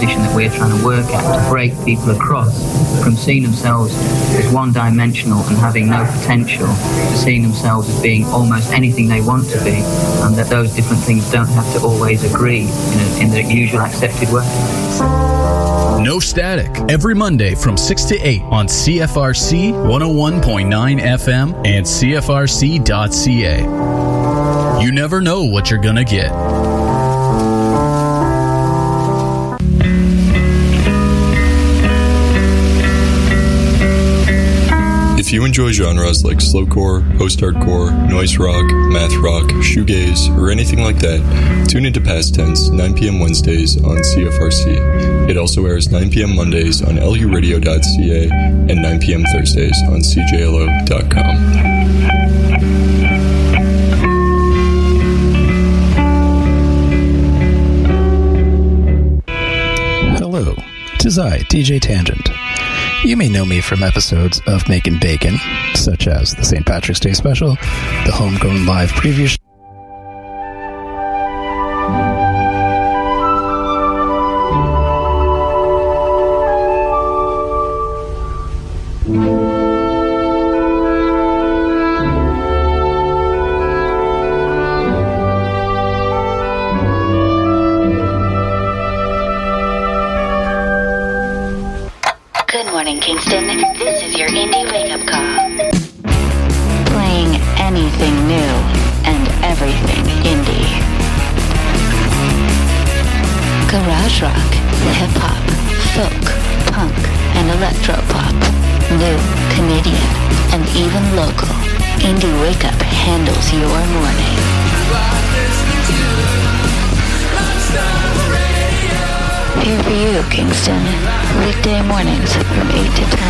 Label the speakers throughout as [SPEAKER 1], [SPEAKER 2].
[SPEAKER 1] position that we're trying to work at, to break people across from seeing themselves as one-dimensional and having no potential, to seeing themselves as being almost anything they want to be, and that those different things don't have to always agree in the usual accepted way.
[SPEAKER 2] No Static, every Monday from 6 to 8 on CFRC 101.9 FM and CFRC.ca. You never know what you're gonna get.
[SPEAKER 3] If you enjoy genres like slowcore, post-hardcore, noise rock, math rock, shoegaze, or anything like that, tune into Past Tense, 9 p.m. Wednesdays on CFRC. It also airs 9 p.m. Mondays on luradio.ca and 9 p.m. Thursdays on cjlo.com.
[SPEAKER 4] Hello, 'tis I, DJ Tangent. You may know me from episodes of Making Bacon, such as the St. Patrick's Day Special, the Homegrown Live Preview Show,
[SPEAKER 5] Kingston, this is your indie wake-up call. Playing anything new and everything indie. Garage rock, hip-hop, folk, punk, and electro-pop. New, Canadian, and even local. Indie Wake-Up handles your morning. Here for you, Kingston. Weekday mornings from 8 to 10.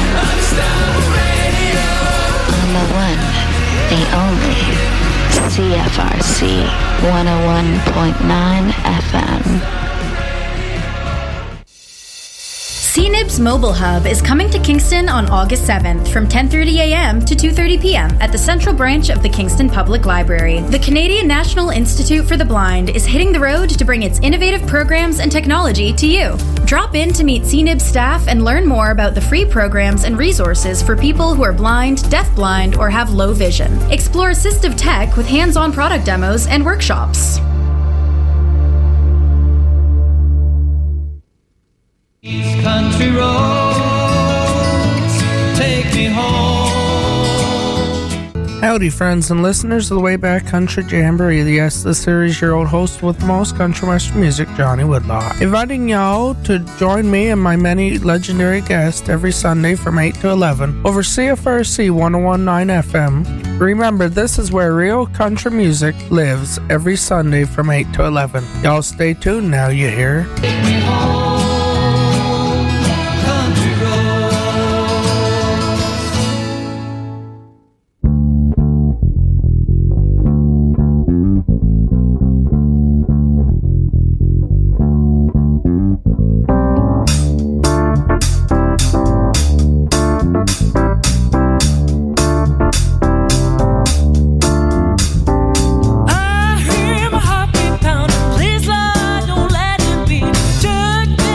[SPEAKER 5] On the one, the only, CFRC 101.9 FM.
[SPEAKER 6] CNIB's Mobile Hub is coming to Kingston on August 7th from 10:30 a.m. to 2:30 p.m. at the Central Branch of the Kingston Public Library. The Canadian National Institute for the Blind is hitting the road to bring its innovative programs and technology to you. Drop in to meet CNIB staff and learn more about the free programs and resources for people who are blind, deafblind, or have low vision. Explore assistive tech with hands-on product demos and workshops.
[SPEAKER 7] These country roads take me home.
[SPEAKER 8] Howdy, friends and listeners of the Wayback Country Jamboree. Yes, this is your old host with the most country western music, Johnny Woodlaw. Inviting y'all to join me and my many legendary guests every Sunday from 8 to 11 over CFRC 101.9 FM. Remember, this is where real country music lives every Sunday from 8 to 11. Y'all stay tuned now, you hear?
[SPEAKER 7] Take me home.
[SPEAKER 9] I hear my heartbeat pounding. Please, Lord, don't let it be.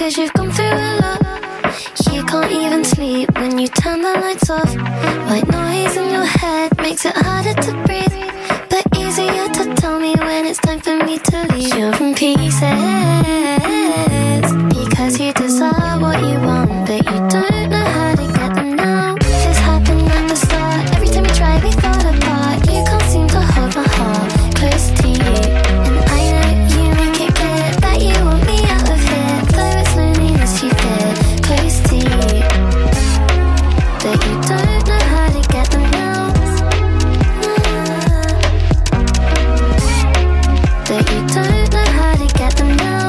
[SPEAKER 9] 'cause you've gone through a lot. You can't even sleep when you turn the lights off. White noise in your head makes it harder to breathe, but easier to tell me when it's time for me to leave. You're in pieces because you deserve what you want, but you don't know how to get them now. This happened at the start. Every time we tried, we thought apart. You can't seem to hold my heart close to you, and I know you make it clear that you want me out of here, though it's loneliness you fear close to you, but you don't know how to get them now. But you don't know how to get them now.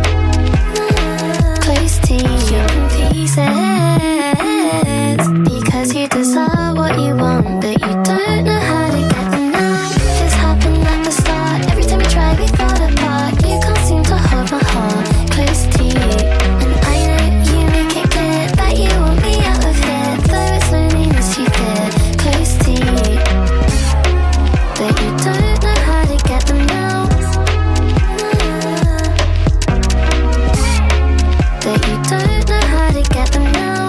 [SPEAKER 9] Close to you, you're in pieces because you deserve what you want, but you don't know how to get them now. This happened at the start. Every time we tried, we thought apart. You can't seem to hold my heart close to you, and I know you make it clear that you want me out of here, though it's loneliness you fear close to you, but you don't know how to get them now. But you don't know how to get them now.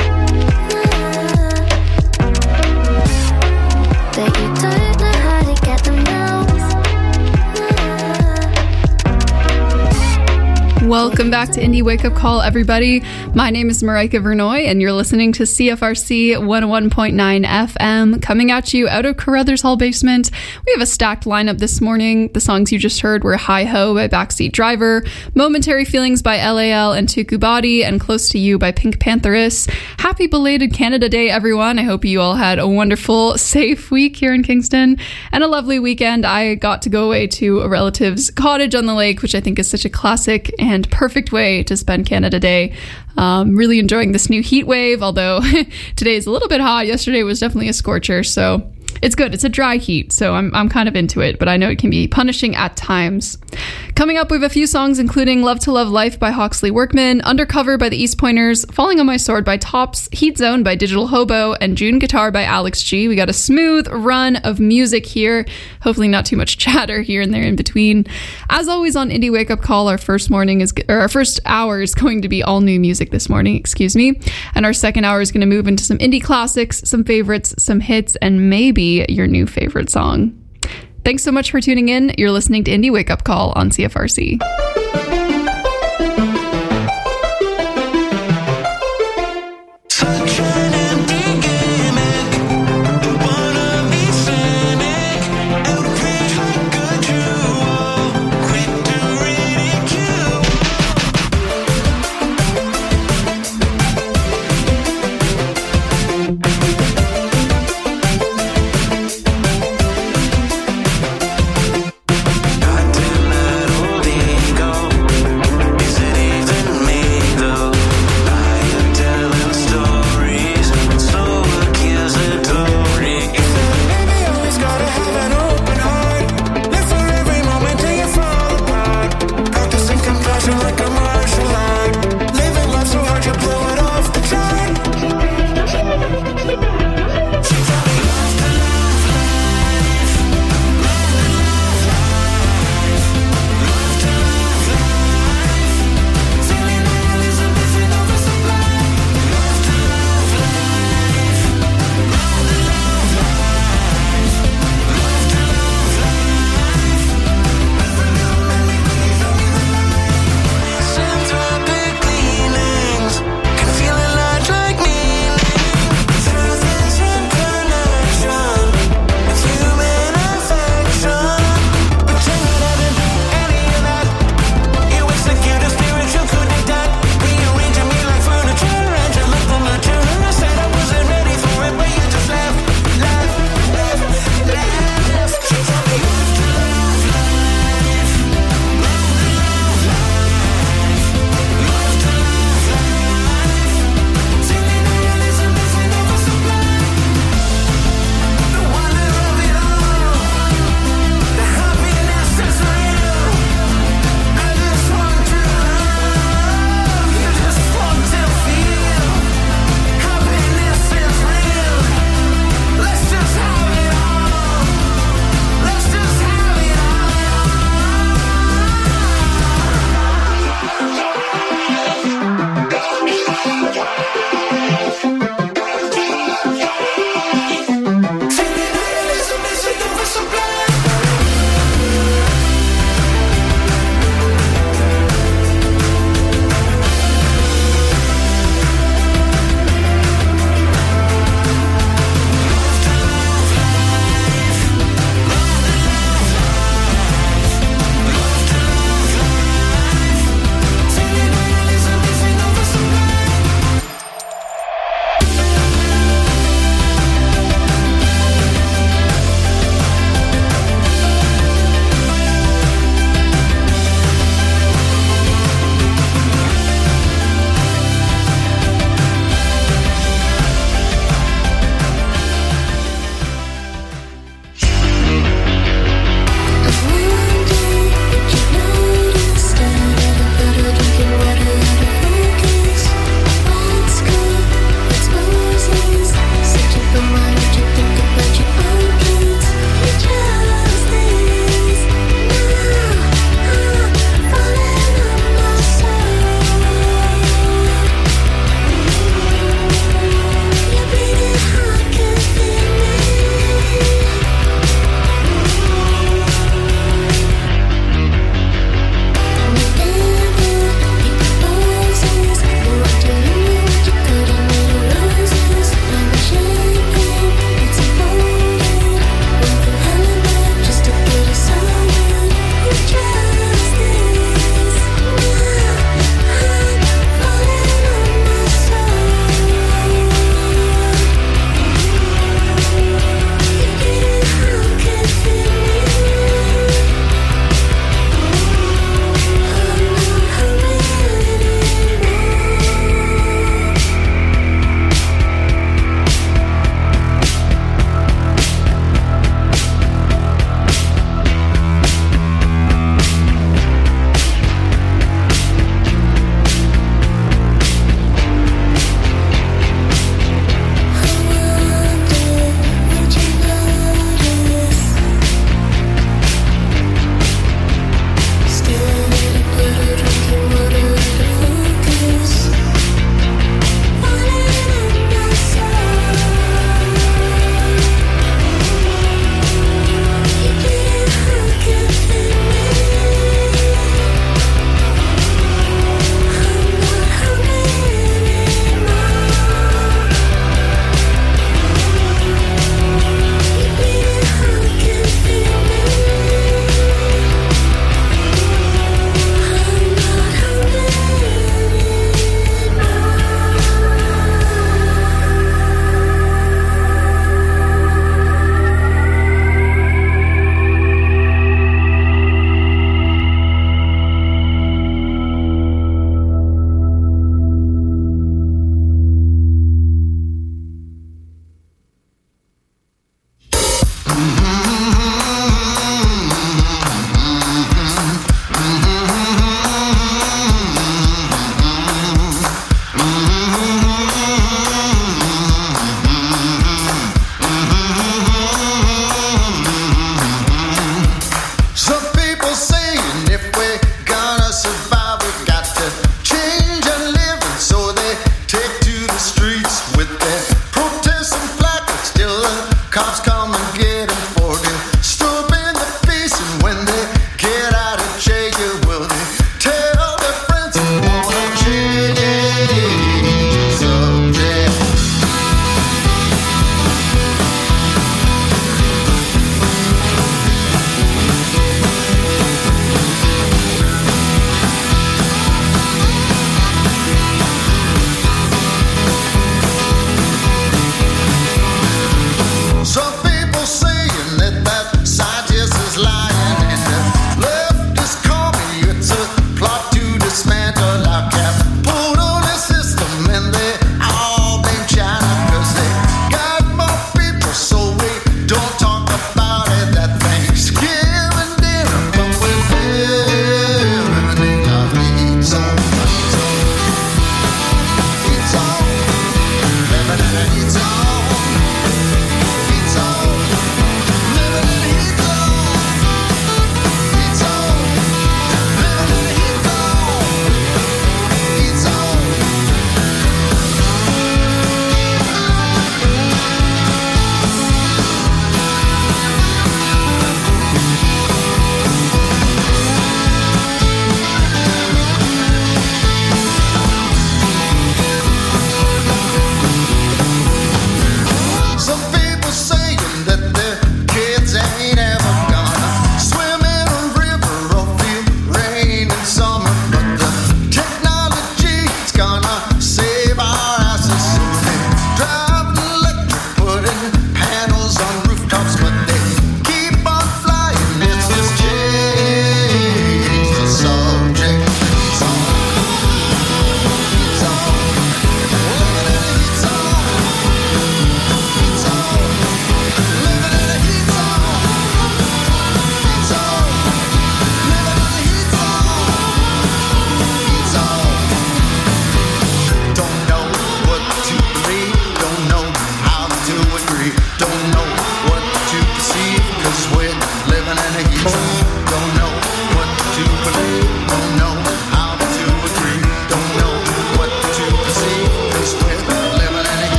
[SPEAKER 9] But you don't know how to get them now.
[SPEAKER 10] Welcome back to Indie Wake Up Call, everybody. My name is Marika Vernoy, and you're listening to CFRC 101.9 FM, coming at you out of Carruthers Hall basement. We have a stacked lineup this morning. The songs you just heard were Hi Ho by Backseat Driver, Momentary Feelings by LAL and Tuku Body, and Close to You by Pink Pantheress. Happy belated Canada Day, everyone. I hope you all had a wonderful, safe week here in Kingston and a lovely weekend. I got to go away to a relative's cottage on the lake, which I think is such a classic and perfect way to spend Canada Day. Really enjoying this new heat wave, although today is a little bit hot. Yesterday was definitely a scorcher, so it's good. It's a dry heat, so I'm kind of into it, but I know it can be punishing at times. Coming up, we have a few songs, including Love to Love Life by Hawksley Workman, Undercover by the East Pointers, Falling on My Sword by Tops, Heat Zone by Digital Hobo, and June Guitar by Alex G. We got a smooth run of music here. Hopefully not too much chatter here and there in between. As always on Indie Wake Up Call, our first hour is going to be all new music this morning, and our second hour is going to move into some indie classics, some favorites, some hits, and maybe your new favorite song. Thanks so much for tuning in. You're listening to Indie Wake Up Call on CFRC.
[SPEAKER 11] Goddamn that old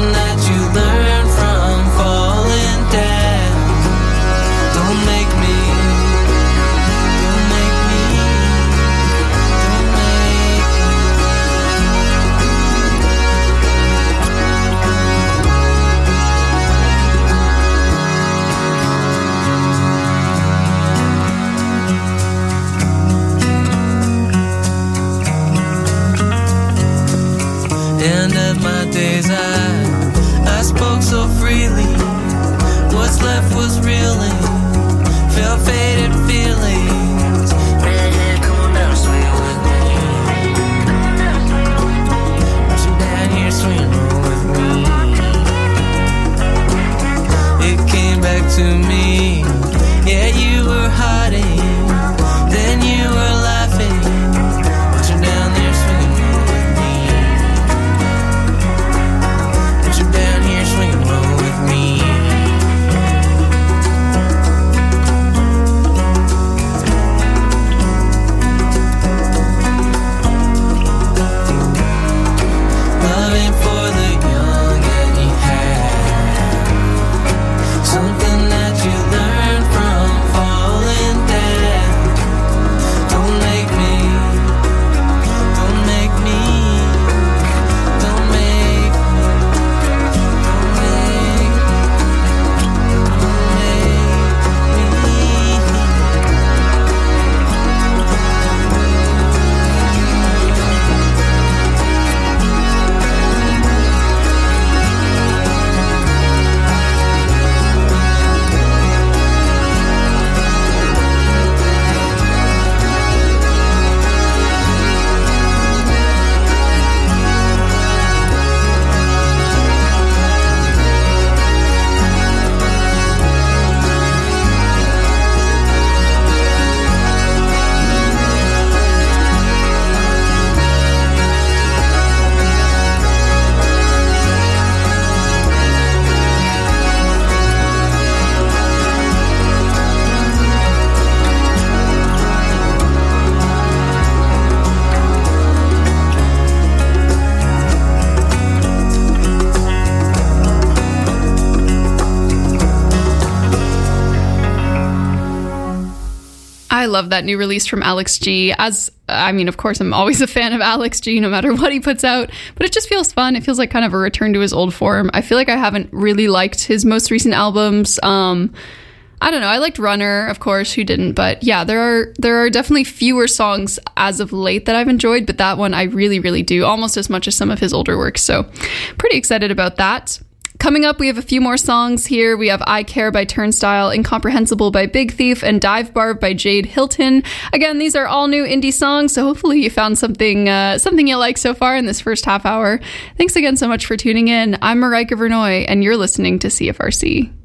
[SPEAKER 7] something that you learn from falling down. Don't make me, don't make me, don't make End of my days, I spoke so freely. What's left was reeling, felt faded feelings. Redhead, come on down, swing with me. Rushing down here, swing with me. It came back to me. Yeah, you were hiding, then you were laughing. Rushing down there, swinging. Down here, swing and roll with me. Loving for the young and you have something that you learned from falling down. Don't make me, don't make me, don't make
[SPEAKER 10] I love that new release from Alex G. Of course, I'm always a fan of Alex G no matter what he puts out, but it just feels fun. It feels like kind of a return to his old form. I feel like I haven't really liked his most recent albums. I don't know. I liked Runner, of course, who didn't? But yeah, there are definitely fewer songs as of late that I've enjoyed, but that one I really, really do, almost as much as some of his older work. So pretty excited about that. Coming up, we have a few more songs here. We have I Care by Turnstile, Incomprehensible by Big Thief, and Dive Bar by Jade Hilton. Again, these are all new indie songs, so hopefully you found something you like so far in this first half hour. Thanks again so much for tuning in. I'm Marika Vernoy, and you're listening to CFRC.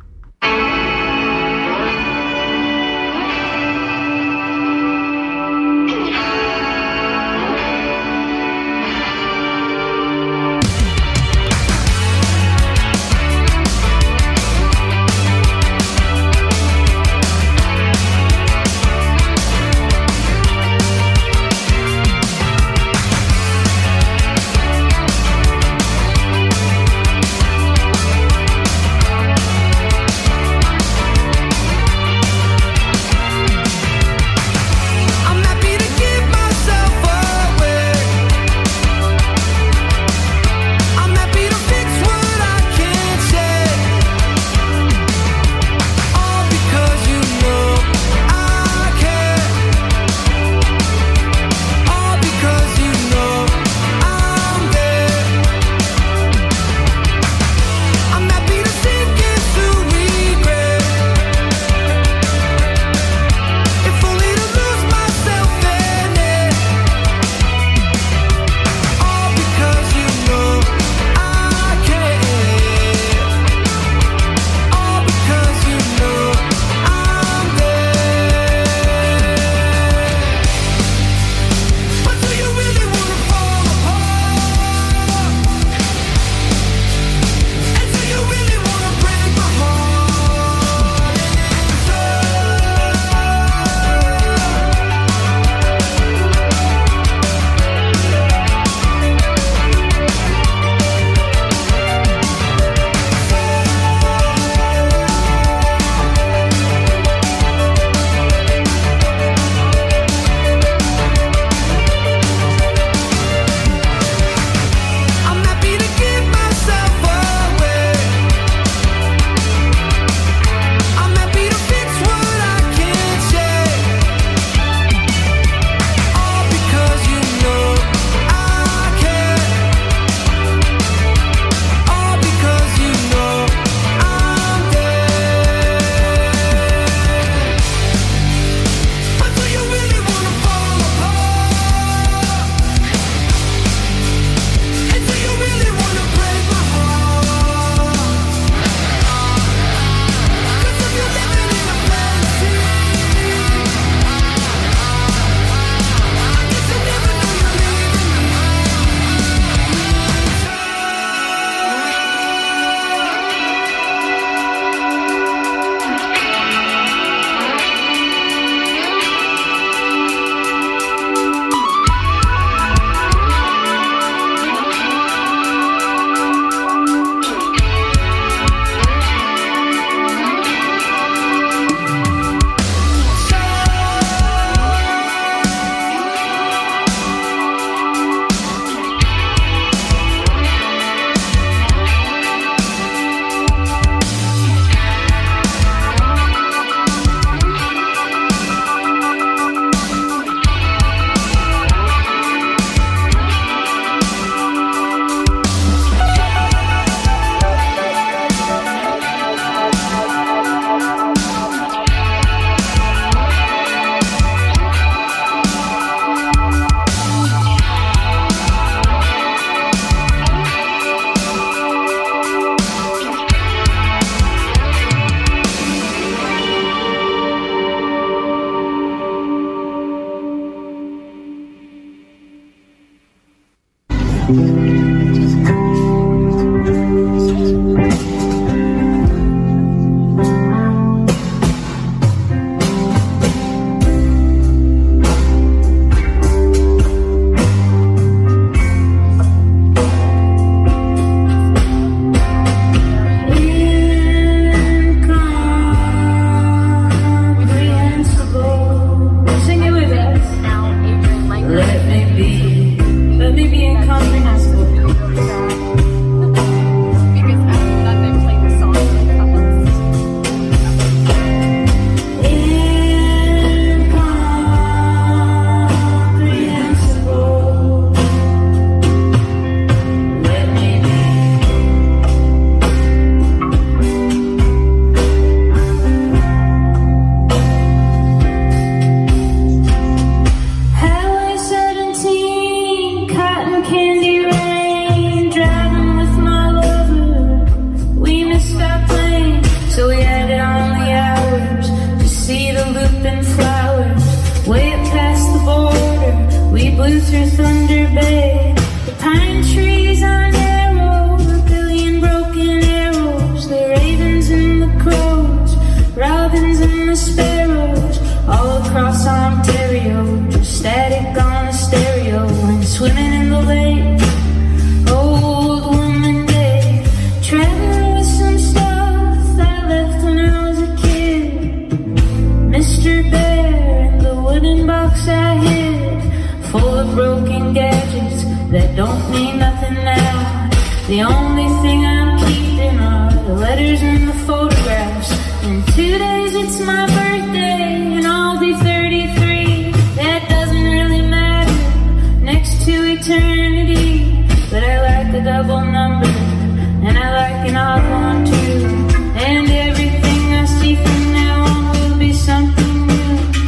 [SPEAKER 11] streets are Thunder Bay. The pine trees are narrow, a billion broken arrows. The ravens and the crows, robins and the sparrows, all across Ontario, just static on a stereo and swimming in the lake. Old woman day, traveling with some stuff I left when I was a kid. Mr. Bear and the wooden box I hid, full of broken gadgets that don't mean nothing now. The only thing I'm keeping are the letters and the photographs. In 2 days it's my birthday and I'll be 33. That doesn't really matter next to eternity, but I like a double number and I like an odd one too. And everything I see from now on will be something new.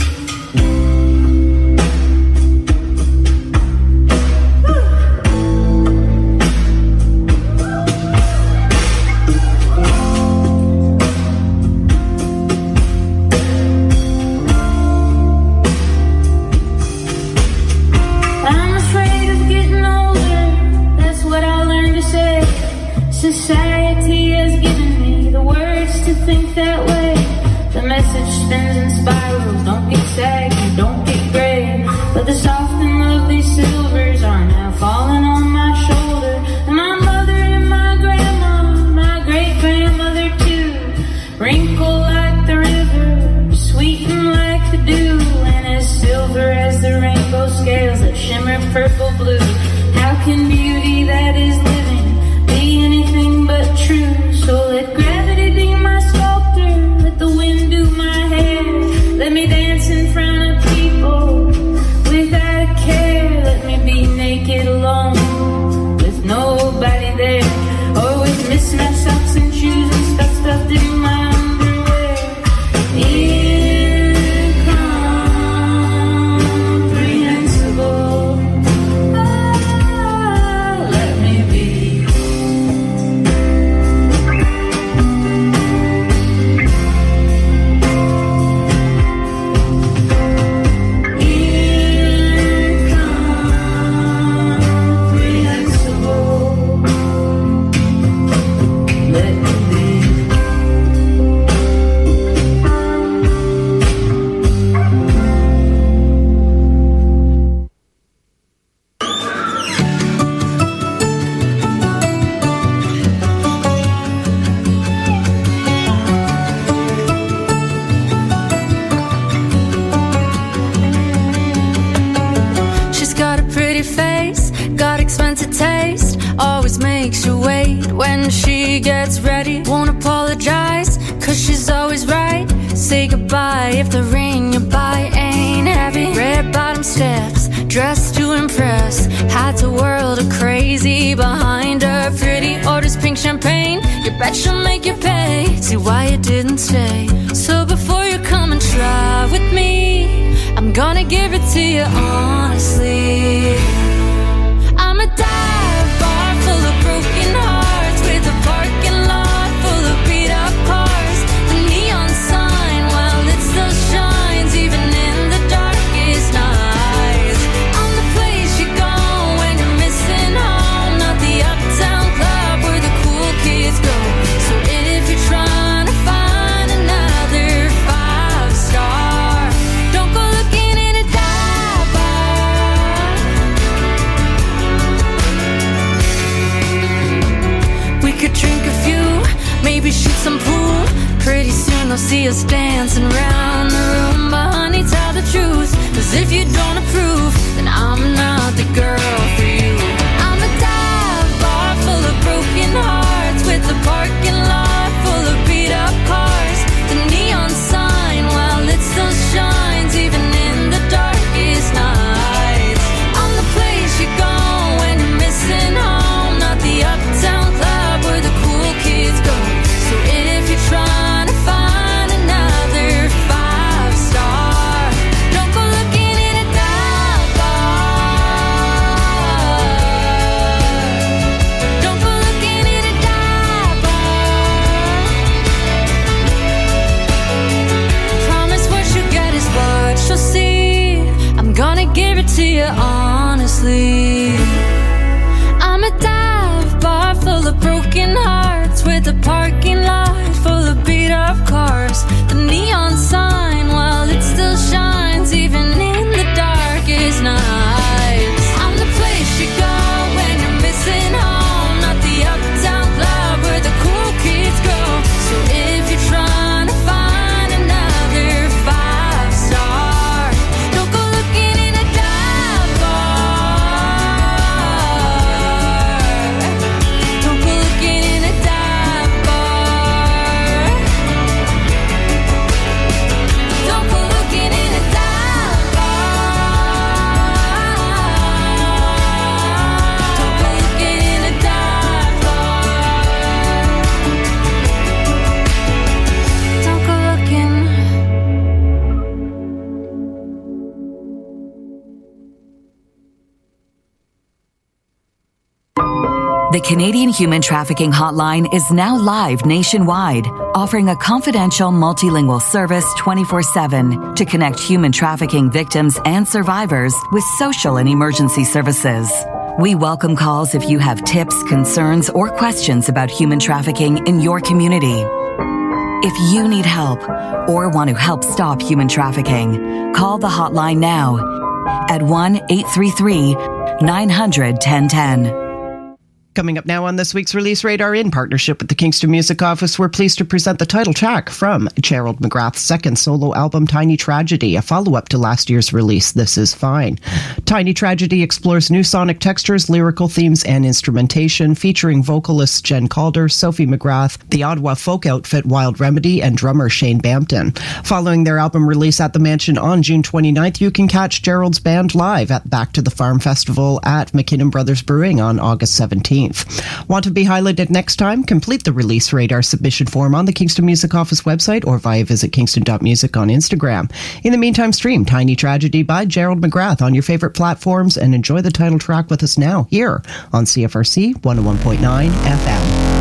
[SPEAKER 11] Society has given me the words to think that way. The message spins in spirals. Don't get saggy, don't get gray. But the soft and lovely silvers are now falling on my shoulder. And my mother and my grandma, my great-grandmother too, wrinkle like the river, sweeten like the dew, and as silver as the rainbow scales that shimmer purple blue. How can beauty that is living be anything but true? So let gravity be my sculptor, let the wind do my hair, let me dance in front of people without a care, let me be naked alone with nobody there, or with mismatched socks and shoes and stuff stuffed in my underwear. Incomprehensible. Let me be.
[SPEAKER 12] Makes you wait when she gets ready. Won't apologize, cause she's always right. Say goodbye if the ring you buy ain't heavy. Red bottom steps, dressed to impress. Had to whirl her crazy behind her. Pretty orders pink champagne, you bet she'll make you pay. See why you didn't stay. So before you come and try with me, I'm gonna give it to you honestly. I'm a dive bar full of broken hearts, with a parking lot full of beat up cars. The neon sign, well, it still shines even in the darkest nights. I'm the place you go when you're missing home, not the uptown club where the cool kids go. So if you're trying to find another 5-star, don't go looking in a dive bar. We could drink a few, maybe shoot some pool. Pretty soon they'll see us dancing around the room. But honey, tell the truth, cause if you don't approve, then I'm not the girl for you. I'm a dive bar full of broken hearts, with a parking lot full of beat up cars. The neon sign, well, it still shines even in the darkest nights. I'm the place you go when you're missing home, not the uptown club where the cool kids go. So if you're trying to find another 5-star, don't go looking in a dive bar. Don't go looking in a
[SPEAKER 13] The Canadian Human Trafficking Hotline is now live nationwide, offering a confidential multilingual service 24/7 to connect human trafficking victims and survivors with social and emergency services. We welcome calls if you have tips, concerns, or questions about human trafficking in your community. If you need help or want to help stop human trafficking, call the hotline now at 1-833-900-1010.
[SPEAKER 14] Coming up now on this week's Release Radar, in partnership with the Kingston Music Office, we're pleased to present the title track from Gerald McGrath's second solo album, Tiny Tragedy, a follow-up to last year's release, This Is Fine. Tiny Tragedy explores new sonic textures, lyrical themes, and instrumentation, featuring vocalists Jen Calder, Sophie McGrath, the Ottawa folk outfit Wild Remedy, and drummer Shane Bampton. Following their album release at the Mansion on June 29th, you can catch Gerald's band live at Back to the Farm Festival at McKinnon Brothers Brewing on August 17th. Want to be highlighted next time? Complete the Release Radar submission form on the Kingston Music Office website or via visit kingston.music on Instagram. In the meantime, stream Tiny Tragedy by Gerald McGrath on your favorite platforms and enjoy the title track with us now here on CFRC 101.9 FM.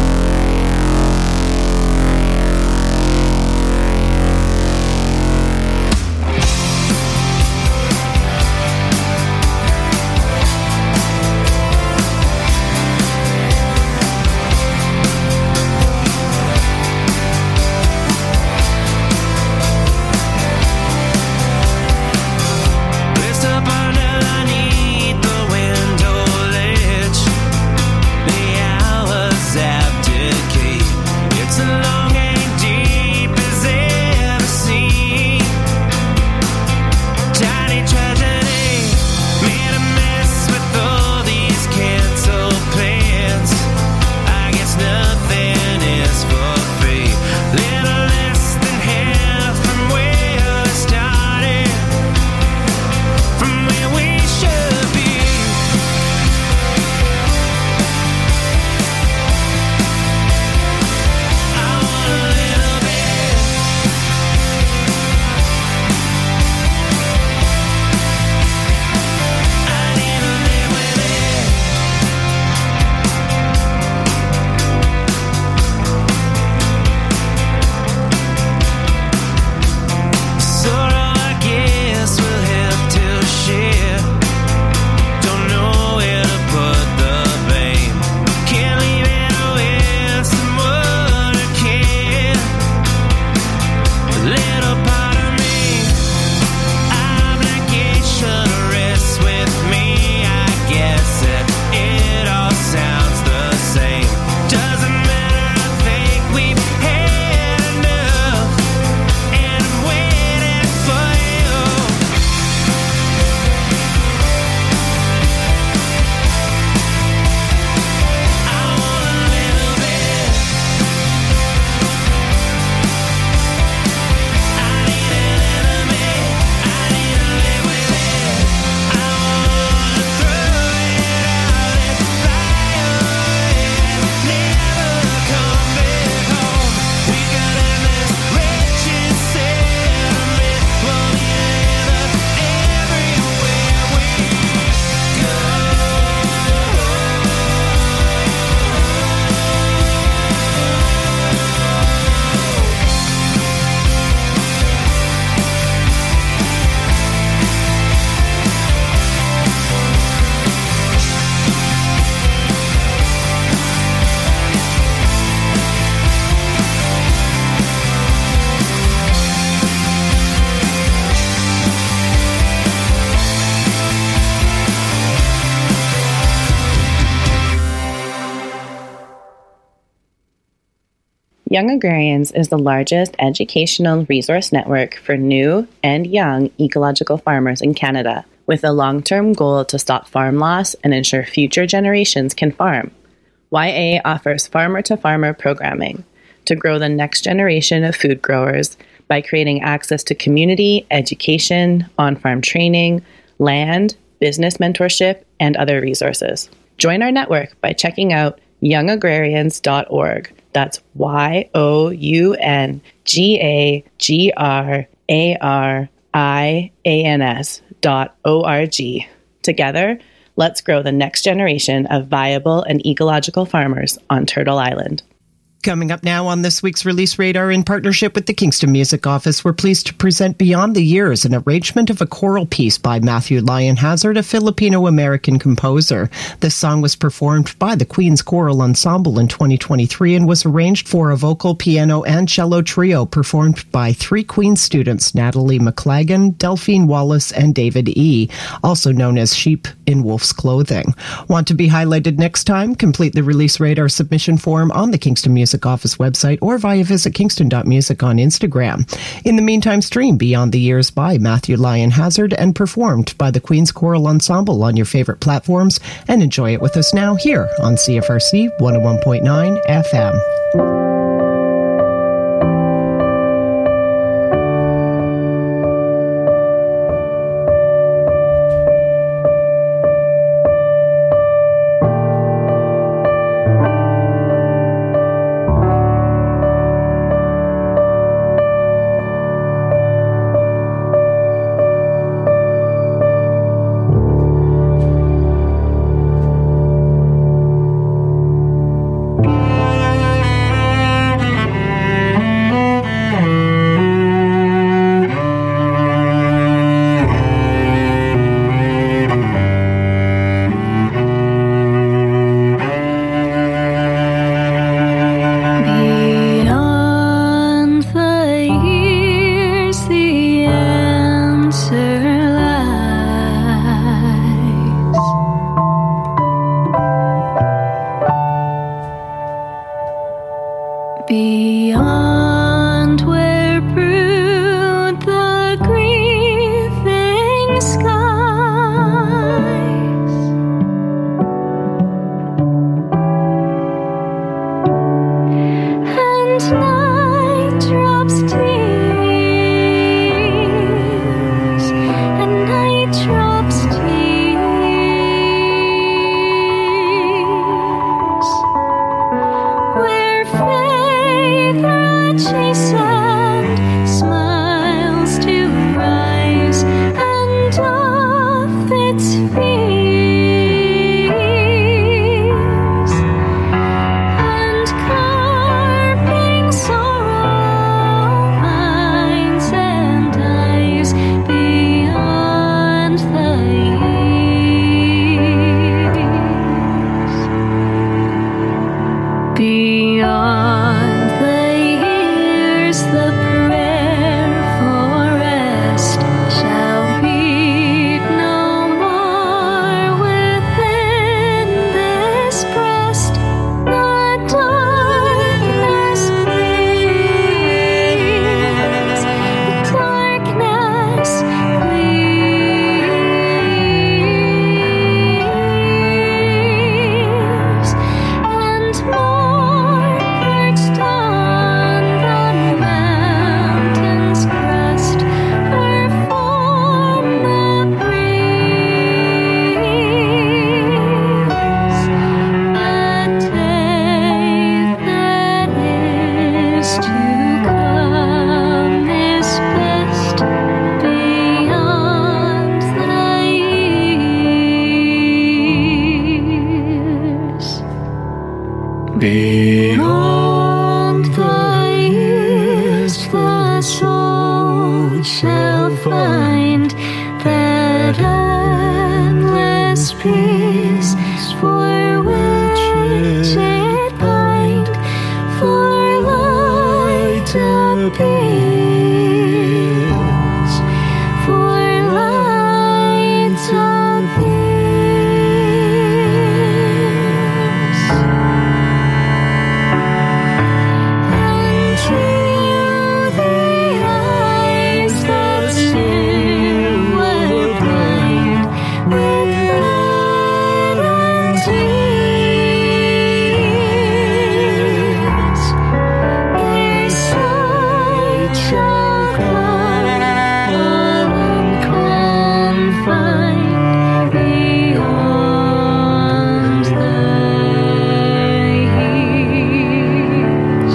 [SPEAKER 15] Young Agrarians is the largest educational resource network for new and young ecological farmers in Canada, with a long-term goal to stop farm loss and ensure future generations can farm. YA offers farmer-to-farmer programming to grow the next generation of food growers by creating access to community, education, on-farm training, land, business mentorship, and other resources. Join our network by checking out youngagrarians.org. That's youngagrarians.org. Together, Let's grow the next generation of viable and ecological farmers on Turtle Island.
[SPEAKER 14] Coming up now on this week's Release Radar, in partnership with the Kingston Music Office, we're pleased to present Beyond the Years, an arrangement of a choral piece by Matthew Lyon Hazard, a Filipino-American composer. This song was performed by the Queen's Choral Ensemble in 2023 and was arranged for a vocal, piano, and cello trio performed by 3 Queen's students, Natalie McLagan, Delphine Wallace, and David E., also known as Sheep in Wolf's Clothing. Want to be highlighted next time? Complete the Release Radar submission form on the Kingston Music Office website or via visit kingston.music on Instagram. In the meantime, stream Beyond the Years by Matthew Lyon Hazard and performed by the Queen's Choral Ensemble on your favorite platforms, and enjoy it with us now here on CFRC 101.9 FM.
[SPEAKER 11] Beyond where brood the grieving skies, and night drops tears, and night drops tears, where faith chastened smiles to rise, and doff its fears, and carping sorrow minds and eyes beyond the years, beyond the years. The prayer for rest shall beat no more within this breast. The darkness clears, the darkness clears, and more perched on the mountain's crest perform the breeze. A day that is to come is best beyond the years. Beyond the years, the soul shall find that endless peace for which it pined, for light appears, for light appears. And to the eyes that still were blind with blood and tears, their sight shall come unconfined beyond the years,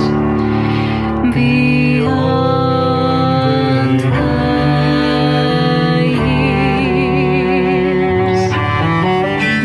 [SPEAKER 11] beyond the years.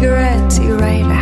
[SPEAKER 12] cigarettes you write